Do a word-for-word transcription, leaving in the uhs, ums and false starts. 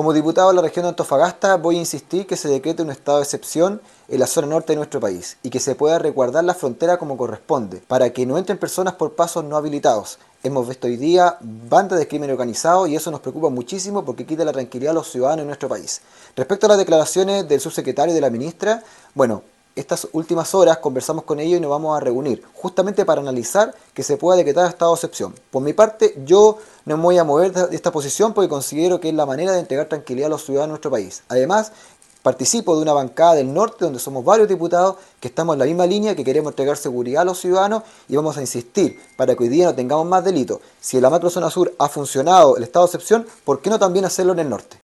Como diputado de la región de Antofagasta voy a insistir que se decrete un estado de excepción en la zona norte de nuestro país y que se pueda resguardar la frontera como corresponde, para que no entren personas por pasos no habilitados. Hemos visto hoy día bandas de crimen organizado y eso nos preocupa muchísimo porque quita la tranquilidad a los ciudadanos en nuestro país. Respecto a las declaraciones del subsecretario y de la ministra, bueno, estas últimas horas conversamos con ellos y nos vamos a reunir justamente para analizar que se pueda decretar estado de excepción. Por mi parte, yo no me voy a mover de esta posición porque considero que es la manera de entregar tranquilidad a los ciudadanos de nuestro país. Además, participo de una bancada del norte donde somos varios diputados que estamos en la misma línea, que queremos entregar seguridad a los ciudadanos y vamos a insistir para que hoy día no tengamos más delitos. Si en la macrozona sur ha funcionado el estado de excepción, ¿por qué no también hacerlo en el norte?